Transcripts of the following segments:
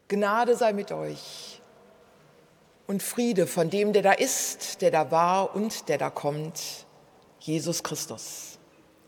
Gnade sei mit euch und Friede von dem, der da ist, der da war und der da kommt, Jesus Christus.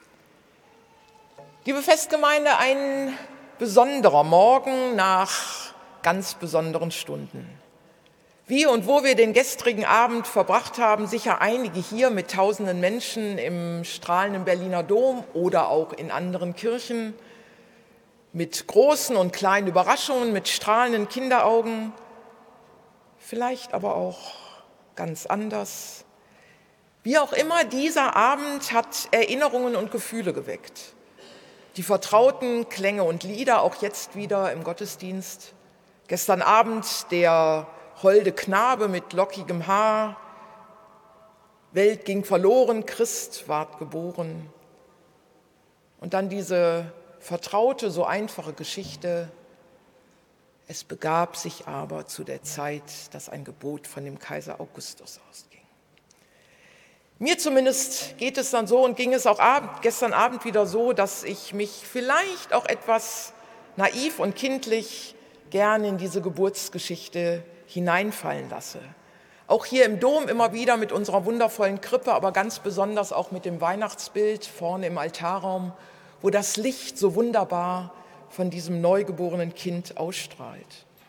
Liebe Festgemeinde, ein besonderer Morgen nach ganz besonderen Stunden. Wie und wo wir den gestrigen Abend verbracht haben, sicher einige hier mit tausenden Menschen im strahlenden Berliner Dom oder auch in anderen Kirchen, mit großen und kleinen Überraschungen, mit strahlenden Kinderaugen, vielleicht aber auch ganz anders. Wie auch immer, dieser Abend hat Erinnerungen und Gefühle geweckt. Die vertrauten Klänge und Lieder, auch jetzt wieder im Gottesdienst. Gestern Abend der holde Knabe mit lockigem Haar. Welt ging verloren, Christ ward geboren. Und dann diese vertraute, so einfache Geschichte. Es begab sich aber zu der Zeit, dass ein Gebot von dem Kaiser Augustus ausging. Mir zumindest geht es dann so und ging es auch gestern Abend wieder so, dass ich mich vielleicht auch etwas naiv und kindlich gerne in diese Geburtsgeschichte hineinfallen lasse. Auch hier im Dom immer wieder mit unserer wundervollen Krippe, aber ganz besonders auch mit dem Weihnachtsbild vorne im Altarraum, wo das Licht so wunderbar von diesem neugeborenen Kind ausstrahlt.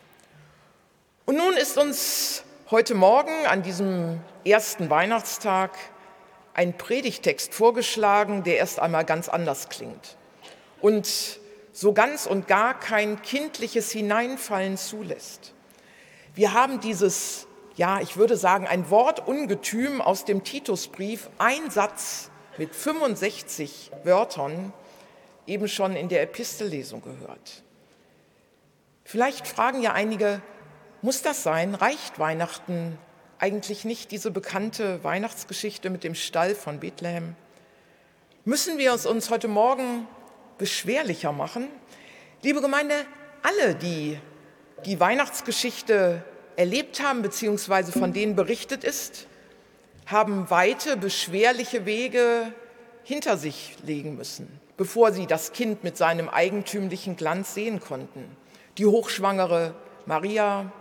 Und nun ist uns heute Morgen an diesem ersten Weihnachtstag ein Predigtext vorgeschlagen, der erst einmal ganz anders klingt und so ganz und gar kein kindliches Hineinfallen zulässt. Wir haben dieses, ich würde sagen, ein Wortungetüm aus dem Titusbrief, ein Satz mit 65 Wörtern, eben schon in der Epistellesung gehört. Vielleicht fragen ja einige, muss das sein? Reicht Weihnachten eigentlich nicht, diese bekannte Weihnachtsgeschichte mit dem Stall von Bethlehem? Müssen wir es uns heute Morgen beschwerlicher machen? Liebe Gemeinde, alle, die die Weihnachtsgeschichte erlebt haben bzw. von denen berichtet ist, haben weite, beschwerliche Wege hinter sich legen müssen, bevor sie das Kind mit seinem eigentümlichen Glanz sehen konnten. Die hochschwangere Maria,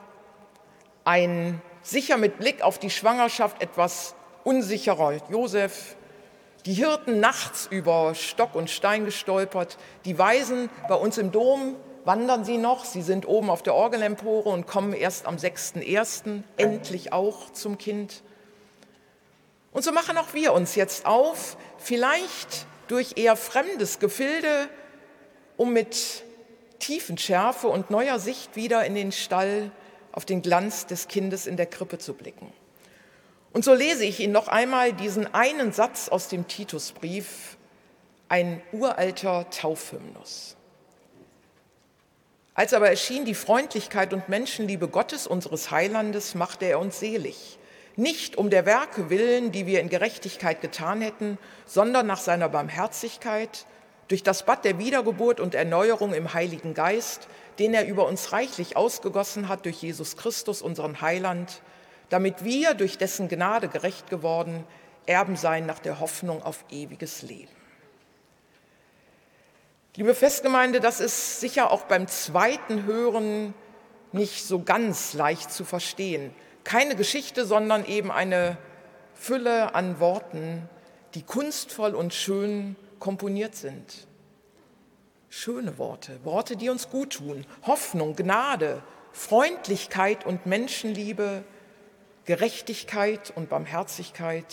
ein sicher mit Blick auf die Schwangerschaft etwas unsicherer Josef, die Hirten nachts über Stock und Stein gestolpert, die Weisen bei uns im Dom wandern sie noch, sie sind oben auf der Orgelempore und kommen erst am 6.1. endlich auch zum Kind. Und so machen auch wir uns jetzt auf, vielleicht durch eher fremdes Gefilde, um mit Tiefenschärfe und neuer Sicht wieder in den Stall auf den Glanz des Kindes in der Krippe zu blicken. Und so lese ich Ihnen noch einmal diesen einen Satz aus dem Titusbrief, ein uralter Taufhymnus. Als aber erschien die Freundlichkeit und Menschenliebe Gottes, unseres Heilandes, machte er uns selig. Nicht um der Werke willen, die wir in Gerechtigkeit getan hätten, sondern nach seiner Barmherzigkeit, durch das Bad der Wiedergeburt und Erneuerung im Heiligen Geist, den er über uns reichlich ausgegossen hat durch Jesus Christus, unseren Heiland, damit wir, durch dessen Gnade gerecht geworden, Erben seien nach der Hoffnung auf ewiges Leben. Liebe Festgemeinde, das ist sicher auch beim zweiten Hören nicht so ganz leicht zu verstehen. Keine Geschichte, sondern eben eine Fülle an Worten, die kunstvoll und schön komponiert sind. Schöne Worte, Worte, die uns gut tun. Hoffnung, Gnade, Freundlichkeit und Menschenliebe, Gerechtigkeit und Barmherzigkeit.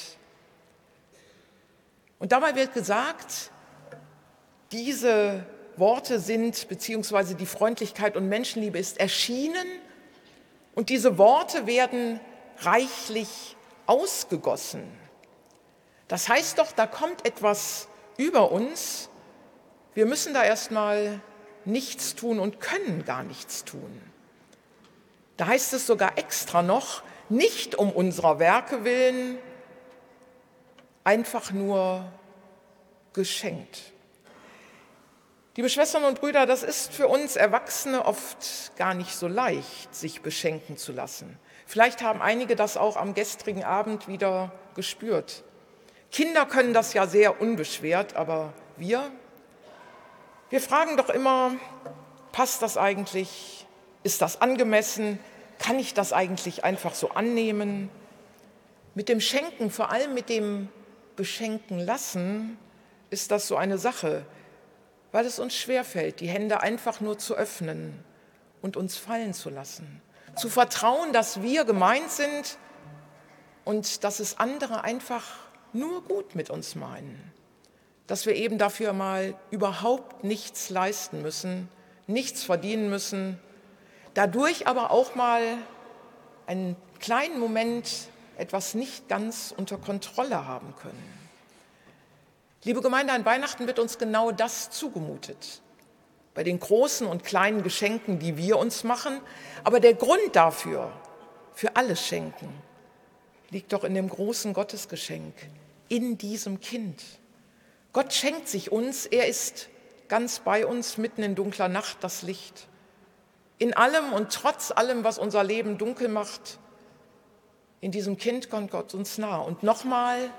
Und dabei wird gesagt, diese Worte sind, beziehungsweise die Freundlichkeit und Menschenliebe ist erschienen und diese Worte werden reichlich ausgegossen. Das heißt doch, da kommt etwas über uns. Wir müssen da erstmal nichts tun und können gar nichts tun. Da heißt es sogar extra noch, nicht um unserer Werke willen, einfach nur geschenkt. Liebe Schwestern und Brüder, das ist für uns Erwachsene oft gar nicht so leicht, sich beschenken zu lassen. Vielleicht haben einige das auch am gestrigen Abend wieder gespürt. Kinder können das ja sehr unbeschwert, aber wir fragen doch immer, passt das eigentlich Ist das angemessen? Kann ich das eigentlich einfach so annehmen? Mit dem Schenken, vor allem mit dem Beschenken lassen, ist das so eine Sache, weil es uns schwerfällt, die Hände einfach nur zu öffnen und uns fallen zu lassen. Zu vertrauen, dass wir gemeint sind und dass es andere einfach nur gut mit uns meinen. Dass wir eben dafür mal überhaupt nichts leisten müssen, nichts verdienen müssen, dadurch aber auch mal einen kleinen Moment etwas nicht ganz unter Kontrolle haben können. Liebe Gemeinde, an Weihnachten wird uns genau das zugemutet. Bei den großen und kleinen Geschenken, die wir uns machen. Aber der Grund dafür, für alles Schenken, liegt doch in dem großen Gottesgeschenk, in diesem Kind. Gott schenkt sich uns, er ist ganz bei uns, mitten in dunkler Nacht das Licht. In allem und trotz allem, was unser Leben dunkel macht, in diesem Kind kommt Gott uns nah. Und nochmal,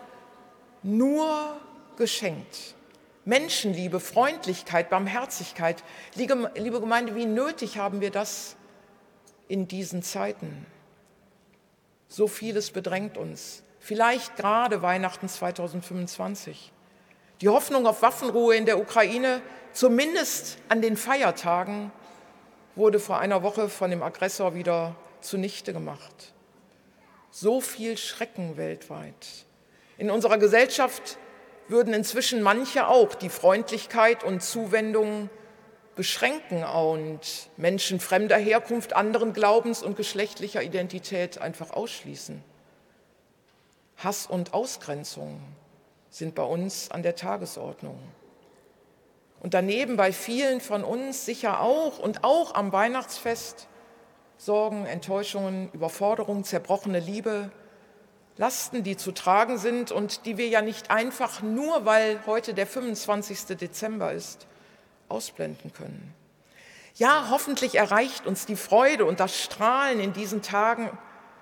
nur geschenkt. Menschenliebe, Freundlichkeit, Barmherzigkeit. Liebe Gemeinde, wie nötig haben wir das in diesen Zeiten? So vieles bedrängt uns. Vielleicht gerade Weihnachten 2025. Die Hoffnung auf Waffenruhe in der Ukraine, zumindest an den Feiertagen, wurde vor einer Woche von dem Aggressor wieder zunichte gemacht. So viel Schrecken weltweit. In unserer Gesellschaft würden inzwischen manche auch die Freundlichkeit und Zuwendung beschränken und Menschen fremder Herkunft, anderen Glaubens und geschlechtlicher Identität einfach ausschließen. Hass und Ausgrenzung sind bei uns an der Tagesordnung. Und daneben bei vielen von uns sicher auch und auch am Weihnachtsfest Sorgen, Enttäuschungen, Überforderung, zerbrochene Liebe, Lasten, die zu tragen sind und die wir ja nicht einfach nur, weil heute der 25. Dezember ist, ausblenden können. Ja, hoffentlich erreicht uns die Freude und das Strahlen in diesen Tagen,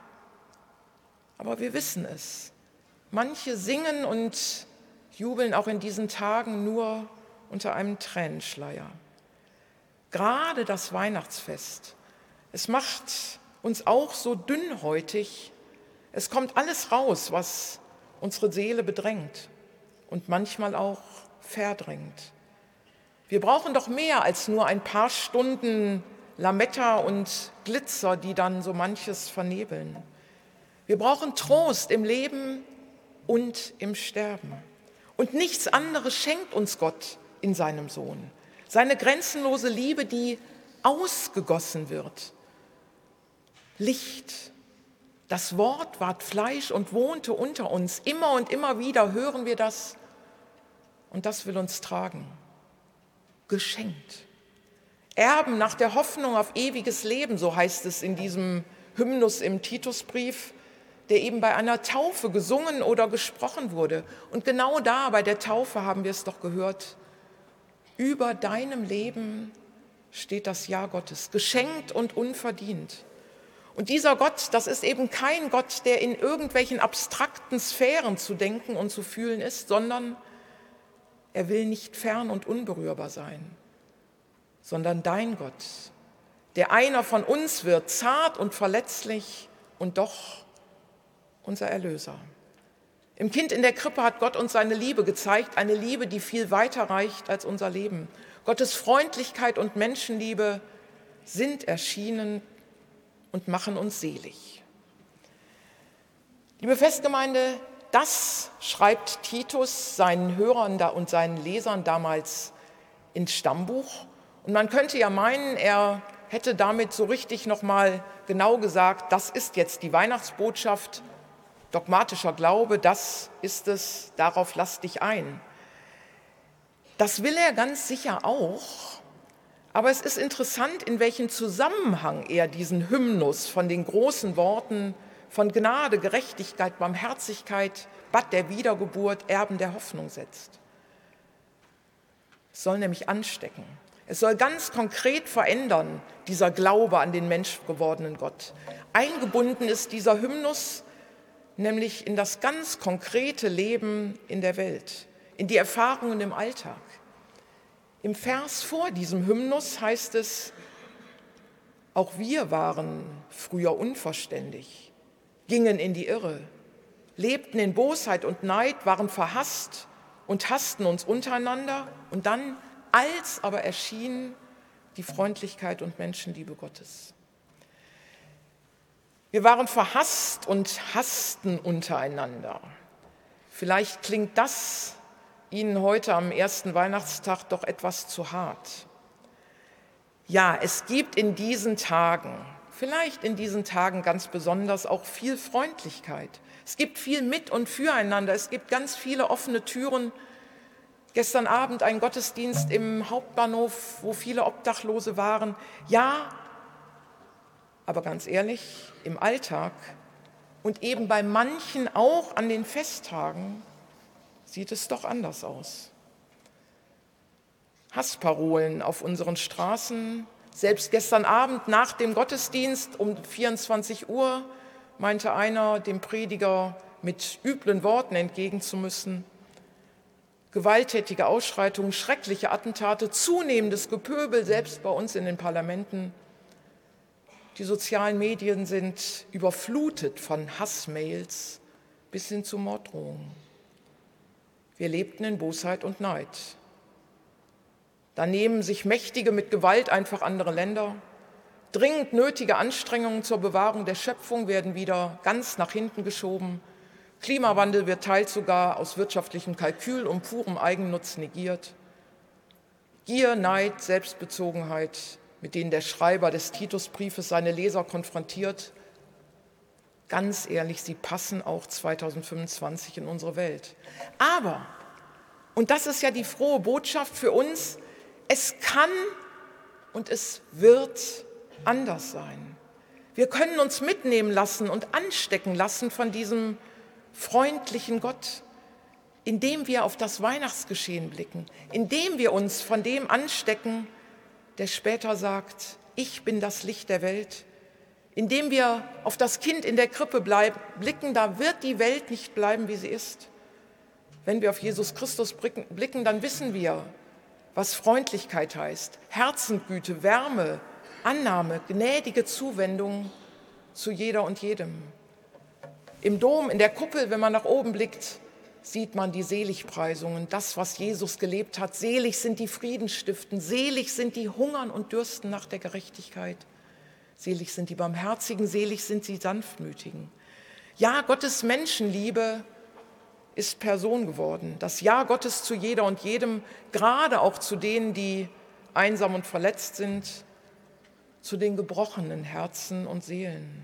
aber wir wissen es. Manche singen und jubeln auch in diesen Tagen nur unter einem Tränenschleier. Gerade das Weihnachtsfest, es macht uns auch so dünnhäutig. Es kommt alles raus, was unsere Seele bedrängt und manchmal auch verdrängt. Wir brauchen doch mehr als nur ein paar Stunden Lametta und Glitzer, die dann so manches vernebeln. Wir brauchen Trost im Leben und im Sterben. Und nichts anderes schenkt uns Gott in seinem Sohn. Seine grenzenlose Liebe, die ausgegossen wird. Licht. Das Wort ward Fleisch und wohnte unter uns. Immer und immer wieder hören wir das. Und das will uns tragen. Geschenkt. Erben nach der Hoffnung auf ewiges Leben, so heißt es in diesem Hymnus im Titusbrief, der eben bei einer Taufe gesungen oder gesprochen wurde. Und genau da, bei der Taufe, haben wir es doch gehört, über deinem Leben steht das Ja Gottes, geschenkt und unverdient. Und dieser Gott, das ist eben kein Gott, der in irgendwelchen abstrakten Sphären zu denken und zu fühlen ist, sondern er will nicht fern und unberührbar sein, sondern dein Gott, der einer von uns wird, zart und verletzlich und doch unser Erlöser. Im Kind in der Krippe hat Gott uns seine Liebe gezeigt, eine Liebe, die viel weiter reicht als unser Leben. Gottes Freundlichkeit und Menschenliebe sind erschienen und machen uns selig. Liebe Festgemeinde, das schreibt Titus seinen Hörern und seinen Lesern damals ins Stammbuch. Und man könnte ja meinen, er hätte damit so richtig nochmal genau gesagt, das ist jetzt die Weihnachtsbotschaft, dogmatischer Glaube, das ist es, darauf lass dich ein. Das will er ganz sicher auch, aber es ist interessant, in welchen Zusammenhang er diesen Hymnus von den großen Worten von Gnade, Gerechtigkeit, Barmherzigkeit, Bad der Wiedergeburt, Erben der Hoffnung setzt. Es soll nämlich anstecken. Es soll ganz konkret verändern, dieser Glaube an den menschgewordenen Gott. Eingebunden ist dieser Hymnus nämlich in das ganz konkrete Leben in der Welt, in die Erfahrungen im Alltag. Im Vers vor diesem Hymnus heißt es, Auch wir waren früher unverständig, gingen in die Irre, lebten in Bosheit und Neid, waren verhasst und hassten uns untereinander. Und dann, als aber erschien die Freundlichkeit und Menschenliebe Gottes. Wir waren verhasst und hassten untereinander. Vielleicht klingt das Ihnen heute am ersten Weihnachtstag doch etwas zu hart. Ja, es gibt in diesen Tagen, vielleicht in diesen Tagen ganz besonders, auch viel Freundlichkeit. Es gibt viel mit und füreinander. Es gibt ganz viele offene Türen. Gestern Abend ein Gottesdienst im Hauptbahnhof, wo viele Obdachlose waren. Ja, aber ganz ehrlich, im Alltag und eben bei manchen auch an den Festtagen sieht es doch anders aus. Hassparolen auf unseren Straßen. Selbst gestern Abend nach dem Gottesdienst um 24 Uhr meinte einer, dem Prediger mit üblen Worten entgegen zu müssen. Gewalttätige Ausschreitungen, schreckliche Attentate, zunehmendes Gepöbel, selbst bei uns in den Parlamenten. Die sozialen Medien sind überflutet von Hassmails bis hin zu Morddrohungen. Wir lebten in Bosheit und Neid. Da nehmen sich Mächtige mit Gewalt einfach andere Länder. Dringend nötige Anstrengungen zur Bewahrung der Schöpfung werden wieder ganz nach hinten geschoben. Klimawandel wird teils sogar aus wirtschaftlichem Kalkül und purem Eigennutz negiert. Gier, Neid, Selbstbezogenheit, mit denen der Schreiber des Titusbriefes seine Leser konfrontiert, ganz ehrlich, sie passen auch 2025 in unsere Welt. Aber, und das ist ja die frohe Botschaft für uns, es kann und es wird anders sein. Wir können uns mitnehmen lassen und anstecken lassen von diesem freundlichen Gott, indem wir auf das Weihnachtsgeschehen blicken, indem wir uns von dem anstecken, der später sagt, ich bin das Licht der Welt. Indem wir auf das Kind in der Krippe blicken, da wird die Welt nicht bleiben, wie sie ist. Wenn wir auf Jesus Christus blicken, dann wissen wir, was Freundlichkeit heißt, Herzensgüte, Wärme, Annahme, gnädige Zuwendung zu jeder und jedem. Im Dom, in der Kuppel, wenn man nach oben blickt, sieht man die Seligpreisungen, das, was Jesus gelebt hat. Selig sind die Friedensstiften, selig sind die hungern und dürsten nach der Gerechtigkeit. Selig sind die Barmherzigen, selig sind die Sanftmütigen. Ja, Gottes Menschenliebe ist Person geworden. Das Ja Gottes zu jeder und jedem, gerade auch zu denen, die einsam und verletzt sind, zu den gebrochenen Herzen und Seelen.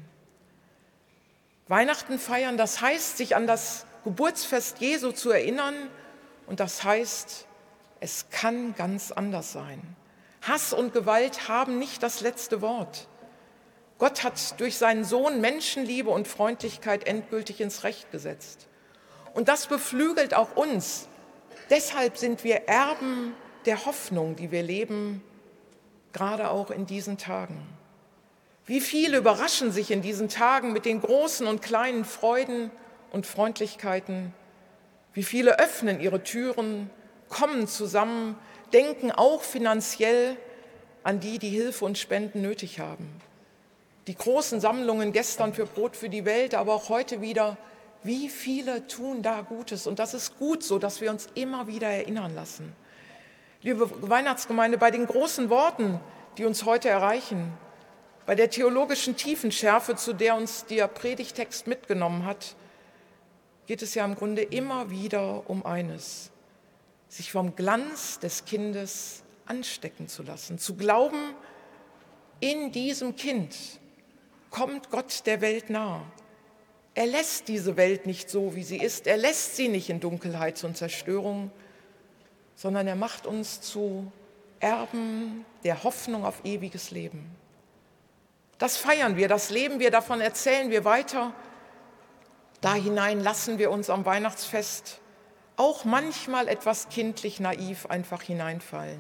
Weihnachten feiern, das heißt, sich an das Geburtsfest Jesu zu erinnern, und das heißt, es kann ganz anders sein. Hass und Gewalt haben nicht das letzte Wort. Gott hat durch seinen Sohn Menschenliebe und Freundlichkeit endgültig ins Recht gesetzt. Und das beflügelt auch uns. Deshalb sind wir Erben der Hoffnung, die wir leben, gerade auch in diesen Tagen. Wie viele überraschen sich in diesen Tagen mit den großen und kleinen Freuden und Freundlichkeiten. Wie viele öffnen ihre Türen, kommen zusammen, denken auch finanziell an die, die Hilfe und Spenden nötig haben. Die großen Sammlungen gestern für Brot für die Welt, aber auch heute wieder. Wie viele tun da Gutes? Und das ist gut so, dass wir uns immer wieder erinnern lassen. Liebe Weihnachtsgemeinde, bei den großen Worten, die uns heute erreichen, bei der theologischen Tiefenschärfe, zu der uns der Predigtext mitgenommen hat, geht es ja im Grunde immer wieder um eines: sich vom Glanz des Kindes anstecken zu lassen, zu glauben, in diesem Kind kommt Gott der Welt nahe. Er lässt diese Welt nicht so, wie sie ist. Er lässt sie nicht in Dunkelheit und Zerstörung, sondern er macht uns zu Erben der Hoffnung auf ewiges Leben. Das feiern wir, das leben wir, davon erzählen wir weiter. Da hinein lassen wir uns am Weihnachtsfest auch manchmal etwas kindlich naiv einfach hineinfallen.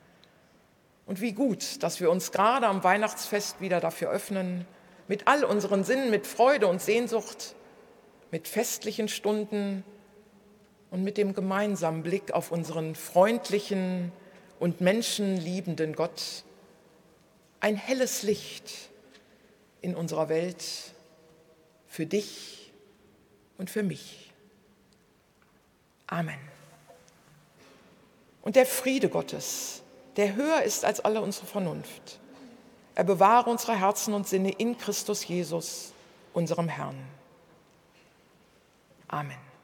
Und wie gut, dass wir uns gerade am Weihnachtsfest wieder dafür öffnen, mit all unseren Sinnen, mit Freude und Sehnsucht, mit festlichen Stunden und mit dem gemeinsamen Blick auf unseren freundlichen und menschenliebenden Gott, ein helles Licht in unserer Welt für dich und für mich. Amen. Und der Friede Gottes, der höher ist als alle unsere Vernunft, er bewahre unsere Herzen und Sinne in Christus Jesus, unserem Herrn. Amen.